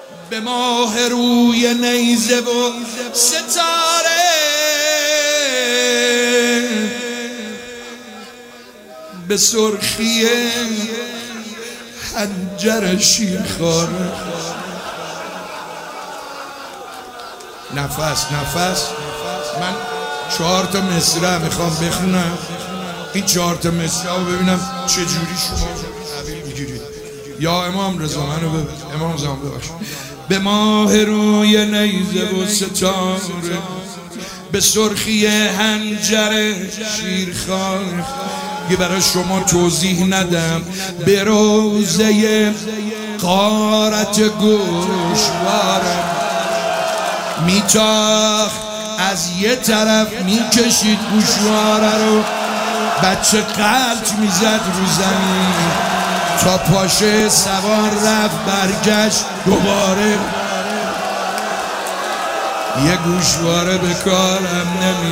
به ماه روی نیزه و ستاره، به سرخی حنجر شیرخواره. نفس من 4 تا مصرع میخوام بخونم. این 4 تا مصرع رو ببینم چجوری شما تعبیر میگیرید. یا امام رضا منو ببخش، امام زمان ببخش. به ماه روی نیزه و ستاره، به سرخی حنجر شیرخواره. یه برای شما توضیح ندم، به روزه غارت گوشواره میتاخت، از یه طرف میکشید گوشواره رو، بچه قلط میزد رو زمین تا پاشه سوار رفت برگشت دوباره. یه گوشواره به کارم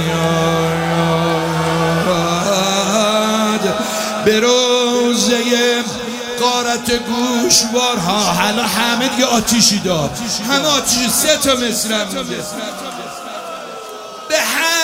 نمیاد. به روزه غارت گوشوارها حالا همه دیگه آتیشی داد، همه آتیشی. 3 تا مصرع میده. به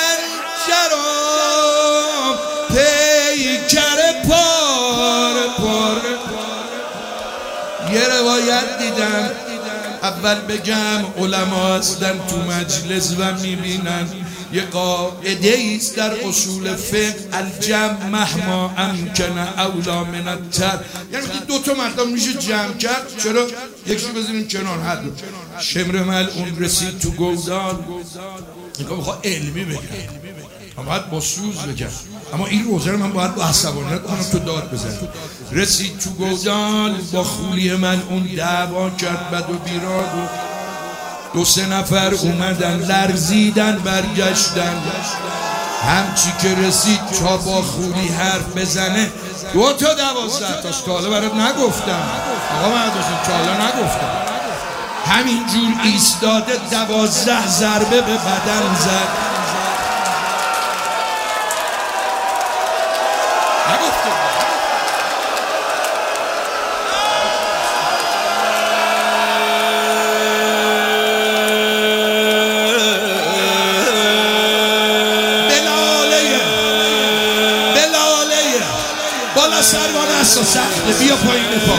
حنجرم پیکر پاره. یه روایت دیدم، اول بگم علما هستن تو مجلس و میبینن یه قاعده ایست در اصول فقه، الجمع مهما امکن اولا من الترک. یعنی 2 تا مطلب میشه جمع کرد، چرا یکشو بذاریم کنار. حد شمر ملعون رسید تو گودال، میخواد علمی بگم، باید با سوز بگم، اما این روزه رو من باید با عصبانیت کنم تو داد بزنم. رسید تو گودال، با خولی ملعون دعوا کرد، بد و بیراد و 2-3 نفر اومدن لرزیدن برگشتن. همچی که رسید تا با خولی حرف بزنه 2 تا 12 تاش تا حالا برات نگفتم آقا، من تا حالا نگفتم. همینجور ایستاده 12 ضربه به بدن زد. بالا سروانه است و سخته، بیا پایین پا.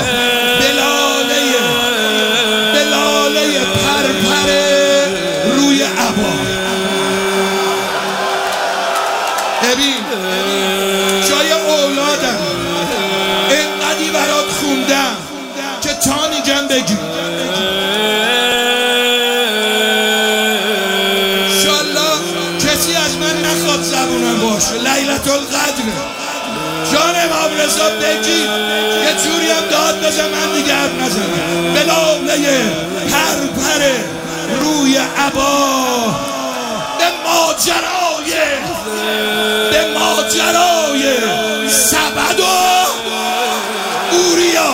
بلاله پرپر روی عبا. ببین جای اولادم اینقدی برات خوندم که تانیگم بگی. انشالله کسی از من نخواد زبونم باشه. لیلة القدر جان امام رضا بگید، یه جوری هم داد بزن من دیگه حرف نزنم. بلاله پرپر روی عبا، به ماجرای سبد و اوریا.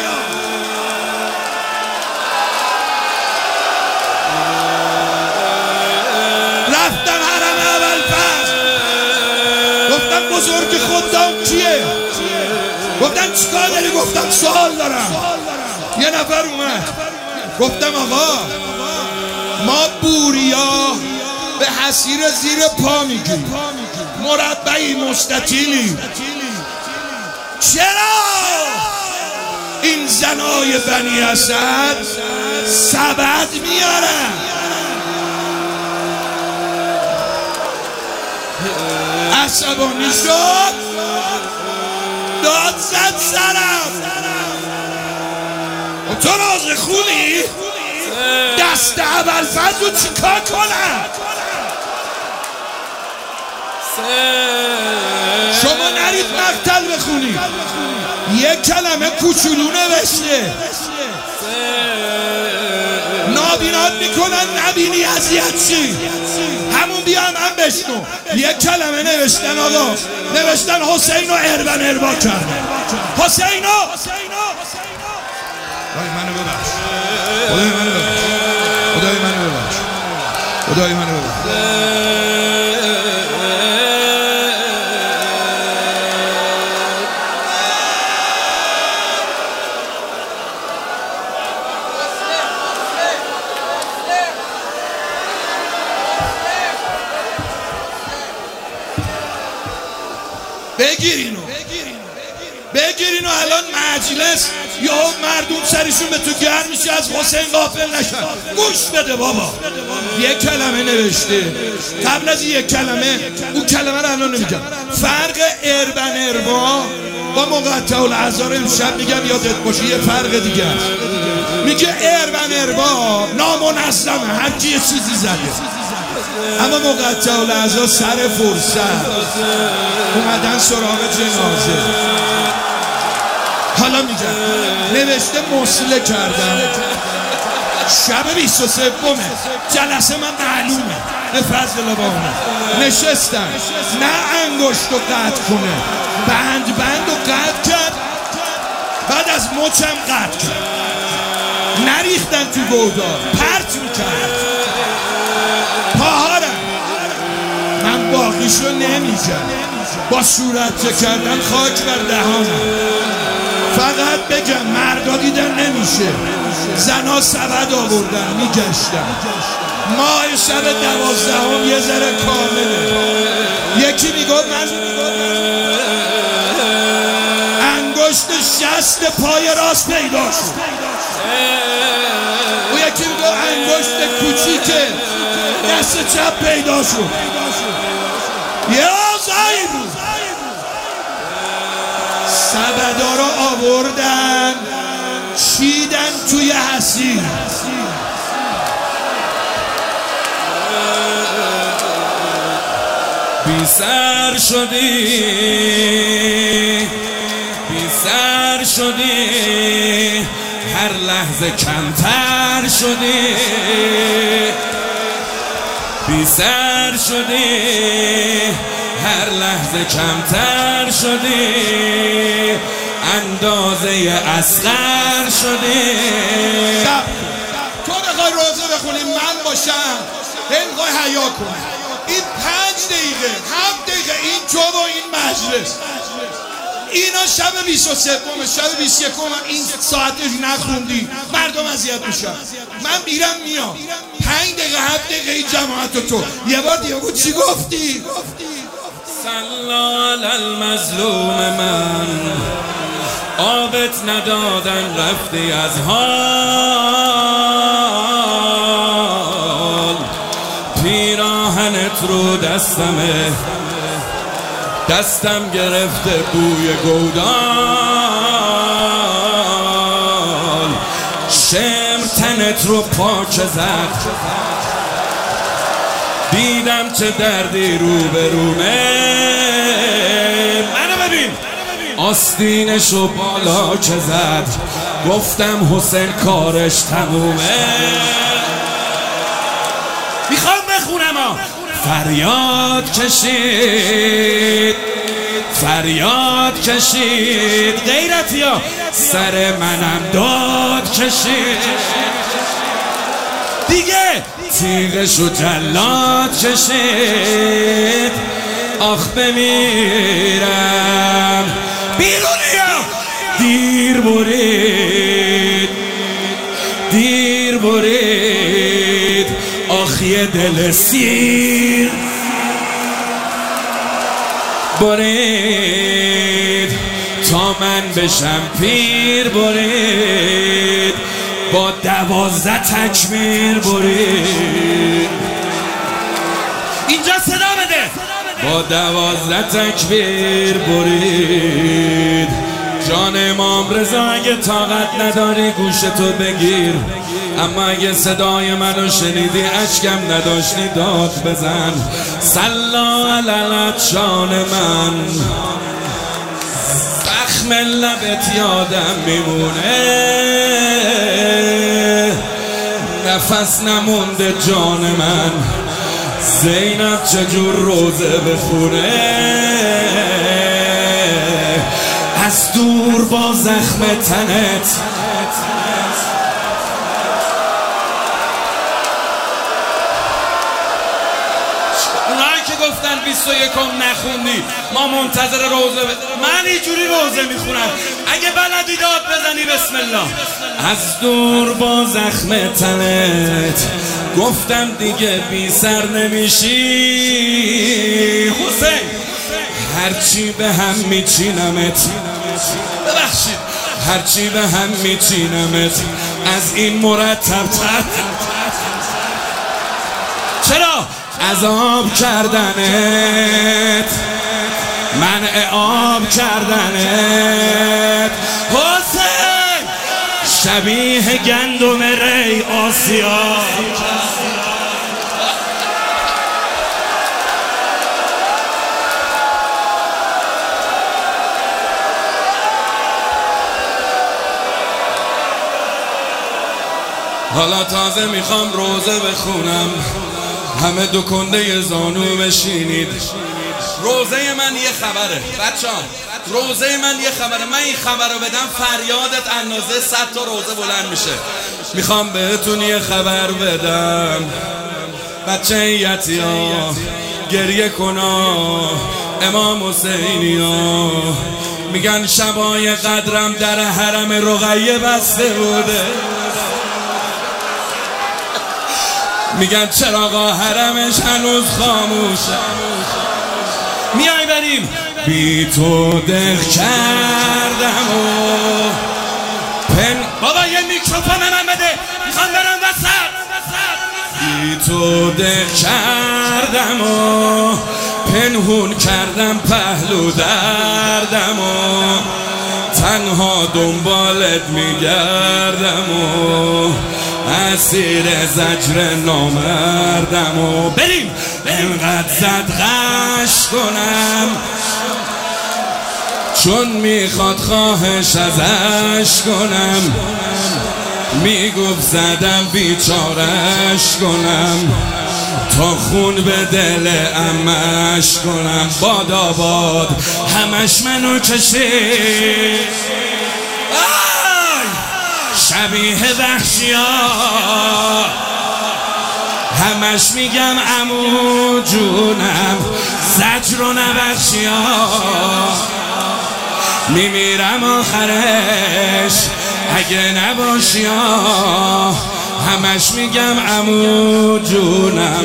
رفتم حرم اول فصل، گفتم بزرگ خودم کیه؟ گفتن چیکار داری؟ گفتم سوال دارم. یه نفر اومد، گفتم آقا ما بوریا به حصیر زیر پا میگیم، مربعی مستطیلی، چرا این زنای بنی اسد سبد میارن؟ عصبانی شد، داد زد سرم. تو راز خونی؟ دست اول فضل رو چیکار کنم؟ شما نرید مقتل بخونی، یک کلمه کوچولو نوشته، نابینات میکنن نبینی اذیت چی؟ همون بیا من بشنو. یک کلمه نوشتن آقا، نوشتن حسین و اربا کردن. حسین خدای منو ببخش، خدای منو ببخش. بگیرینو الان مجلس یا مردم سریشون به تو گرم میشه از حسین غافل نشن. گوش بده بابا، یک کلمه نوشته قبل از یک کلمه، اون کلمه رو الان نمیگم. فرق اربن اربا با مقطع الاعضا رو امشب میگم یادت باشه، یه فرق دیگه است. میگه اربن اربا نامنظمه، هر کی یه چیزی زده، اما مقطع الاعضا سر فرصت اومدن سراغ جنازه. حالا میگم نوشته مسله کردم، شب 23 جلسه من معلومه به فضل لبانه نشستم، نه انگشت رو قطع کنه، بند رو قطع کرد، بعد از مچم قطع کرد، نریختن تو گودار، پرت میکرد پاهارم، من باقیشو نمیگم، با صورت کردن خاک بر دهانم. فقط بگم مردا دیدن نمیشه، زنا سبد آوردن میگشتن، ماه شب 12 یه ذره کامله. یکی میگفت من انگشت 60 پای راست پیدا شد، او یکی میگفت انگشت کوچیک دست چپ پیدا شد. یه آزایی بود، سبدا رو آوردن چیدن توی حسیر. بی سر شدی، بی سر شدی، هر لحظه کمتر شدی، بی سر شدی، هر لحظه کمتر شدی، اندازه اصغر شدی. تو بخوای روزه بخونی من باشم بخوای حیا کنی، این 5 دقیقه 7 دقیقه این جو و این مجلس، اینا شب 23 شب 21 این ساعتش نخوندی مردم اذیت میشن. من میرم میام 5 دقیقه 7 دقیقه این جماعت تو یه بار دیگه بود چی گفتی؟ سلال المظلوم من، آبت ندادن رفتی از حال، پیراهنت رو دستمه، دستم گرفته بوی گودال، شمر تنت رو پاچه زد، دیدم چه دردی رو به رومه، منو ببین آستینشو بالا چه زد، گفتم حسین کارش تمومه. میخوام بخونم فریاد کشید، فریاد کشید، غیرتیا سر منم داد کشید، دیگه تیغشو جلاد کشید، آخ بمیرم بیرونیا، دیر برید، دیر برید، آخ یه دل سیر برید، تا من بشم پیر برید، با 12 تکبیر برید، اینجا صدا بده، با 12 تکبیر برید. جان امام رضا اگه طاقت نداری گوشتو بگیر، اما اگه صدای منو شنیدی اشکم نداشتی داد بزن. صلا علی جان من، زخم لبت یادم میمونه، نفس نمونده جان من، زینب چجور روزه بخونه، از دور با زخم تنت اونایی که گفتن 21 نخوندی ما منتظر روزه من اینجوری روزه میخونم، اگه بلدی داد بزنی بسم الله. از دور با زخم تنت گفتم دیگه بی سر نمیشی حسین، هرچی به هم میچینمت، ببخشید هرچی به هم میچینمت از این مرتب تر. چرا؟ عذاب کردنت، منع آب کردنت حسین، شبیه گندم ری آسیا. حالا تازه میخوام روزه بخونم، همه دو کنده زانو بشینید. روزه من یه خبره بچه‌ها، روزه من یه خبره. من این خبر رو بدم فریادت اندازه 100 تا روزه بلند میشه. میخوام بهتون یه خبر بدم، بچه یتیا گریه کنا، امام حسینیا میگن شبای قدرم در حرم رقیه بسته بوده. میگن چراغا حرمش هنوز خاموشه. میای بریم بی تو دق کردم و بابا یه میکروفون من بده، میخوام برم وسط. بی تو دق کردم و پنهون کردم پهلو دردم و تنها دنبالت میگردم و اسیر زجر نامردم و بریم انقدر زد غش کنم چون میخواد خواهش ازش کنم، میگفت زدم بیچارش کنم تا خون به دل امش کنم. باد آباد همش منو کشید شبیه وحشیا، همش میگم عمو جونم زجر و نبخشیا، میمیرم آخرش اگه نباشیا، همش میگم عمو جونم.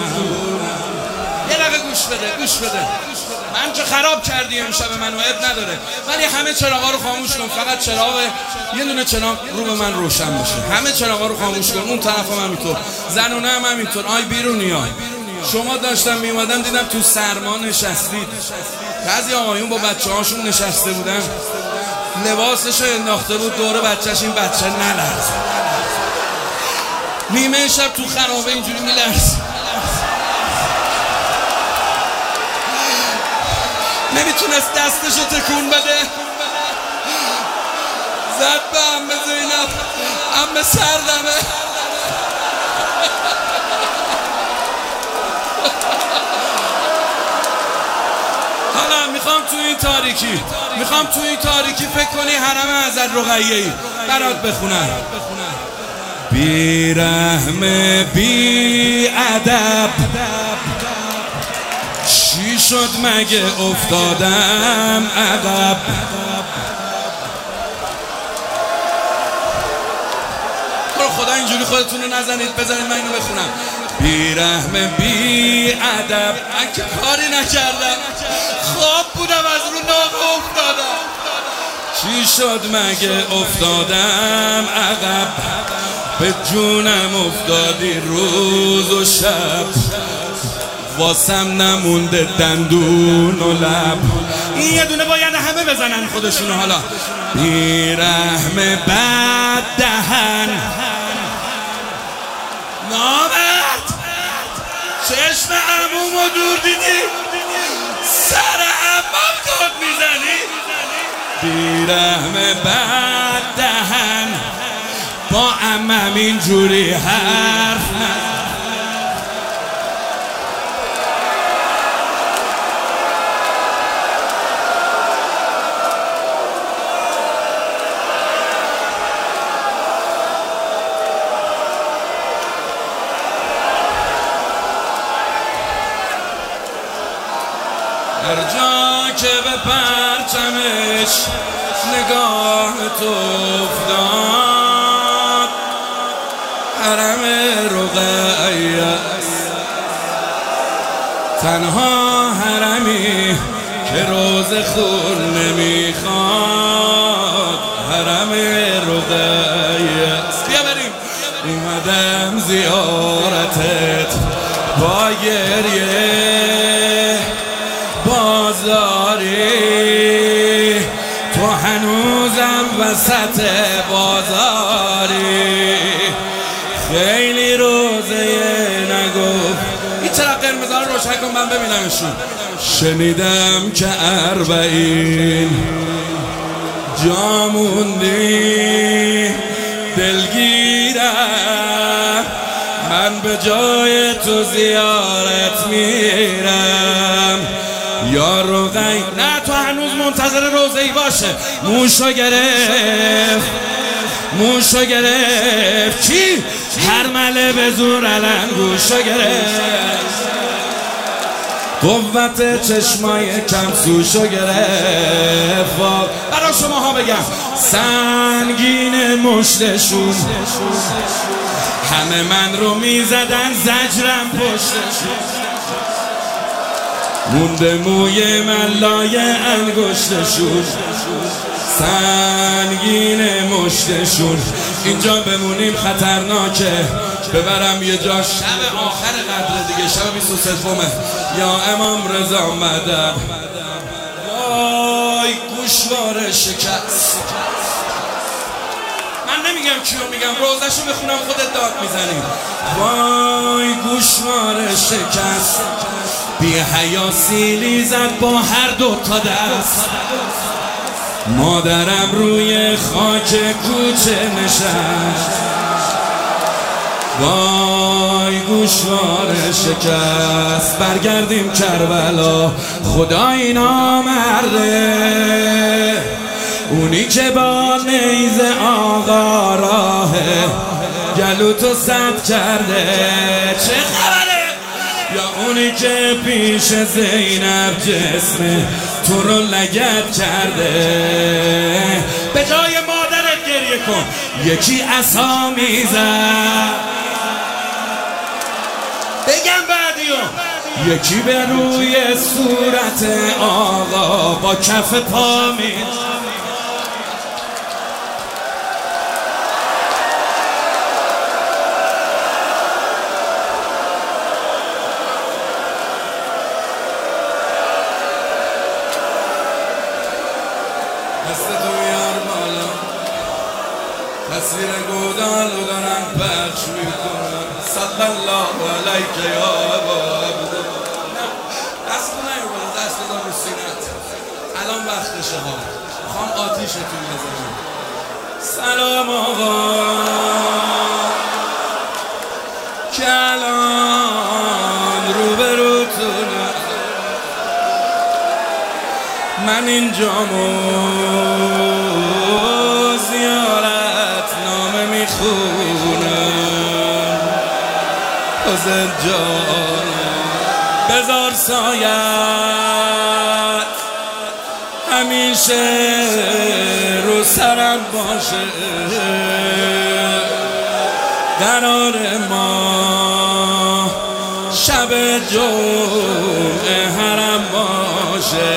یه دقیقه گوش بده، گوش بده. من که خراب کردی امشب منو، اب نداره، ولی همه چراغا رو خاموش کن، فقط چراغ یه دونه چراغ رو به من روشن باشه. همه چراغا رو خاموش کن، اون طرف هم همینطور، زنونه هم همینطور. آی بیرونیا، شما داشتم میومدم دیدم تو سرما نشستید، بعضی آقایون با بچه هاشون نشسته بودن، لباسشو انداخته بود دور بچهش، این بچه نلرز، نیمه شب تو خرابه اینجوری میلرز، نمیتونست دستشو تکون بده، زد به عمه زینب، عمه سردمه. حالا میخوام تو این تاریکی فکر کنی حرم حضرت رقیه‌ای برات بخونم. بی رحم بی ادب چی شد مگه افتادم عقب، خدا اینجوری خودتون رو نزنید، بذارید من اینو بخونم. بی رحم بی ادب، من که کاری نکردم، خواب بودم از رو ناقه افتادم، چی شد مگه افتادم عقب، به جونم افتادی روز و شب، واسم نمونده دندون و لب. این یه دونه باید همه بزنن خودشونو. حالا بی رحم بد دهن، نامرد چشم عمومو دور دیدی، سر عمم داد میزنی. بی رحم بد دهن، با عمم اینجوری حرف نزن. هر جا که به پرچمش نگاه تو افتاد، حرم رقیه تنها حرمی که روز خون نمیخواد حرم رقیه. بیا بریم. اومدم زیارتت با گریه بازاری، تو هنوزم وسط بازاری، خیلی روزه نگفت. این چرا قرمزا رو روشن کن من ببینمشون. شنیدم که 40 جا موندی دلگیرم، من به جای تو زیارت میرم یا رقیه. نه تو هنوز منتظر روزه‌ای باشه. موشو گرفت چی؟ هر مله به زور علنگوشو گرفت، قوت چشمای کم سوشو گرفت. برای شما ها بگم سنگین مشتشون، همه من رو میزدن زجرم پشتشون، مونده موی من لای انگشتشون، سنگین مشتشون. اینجا بمونیم خطرناکه، ببرم یه جا شب آخر قدر دیگه، شب 23 یا امام رضا مدد. وای گوشواره شکست. من نمیگم کیو میگم، روزشو بخونم خودت داد میزنیم. وای گوشواره شکست، بی حیا سیلی زد با هر 2 تا دست، مادرم روی خاک کوچه نشست. وای گوشواره شکست، برگردیم کربلا، خدای نامرده، اونی که با نیزه آقا راهه گلو تو سد کرده. چه خبره؟ یا اونی که پیش زینب جسم تو رو لگد کرده. به جای مادرت گریه کن، یکی عصا میزد. بگم بعدیو، یکی به روی صورت آقا با کف پا میزد. دستتو بیار بالا، تصویر گودال رو دارن پخش میکنن. صلی الله علیک یا ابا عبدالله. دست نگو بالا، دست دار رو سینت. الان وقتشه ها، میخوام آتیشتون بزنم. سلام آقا که الان روبروتونه، من اینجامو زیارت نامه میخونم. حسین جان بذار سایت همیشه رو سرم باشه، قرار ما شب جمعه حرم باشه.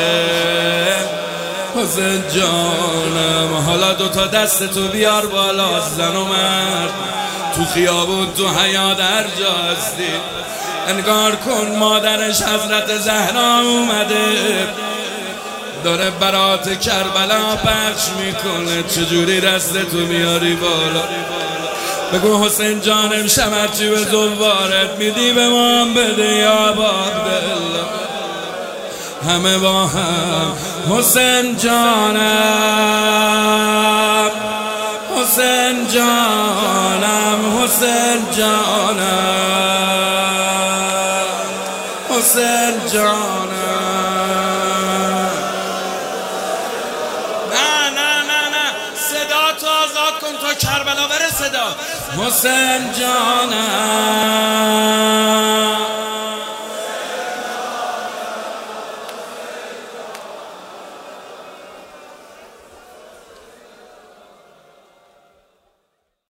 حسین جانم حالا 2 تا دستتو بیار بالا، زن و مرد تو خیابون تو حیاط هر جا هستی، انگار کن مادرش حضرت زهرا اومده، داره برات کربلا پخش میکنه. چجوری دستتو میاری بالا؟ بگو حسین جانم شمرچی به زوارت میدی به ما هم بده یا عبدالله. همه با هم حسین جانم، حسین جانم، حسین جانم، حسین جانم. نه صدا تو آزاد کن تا کربلا بره صدا. حسین جانم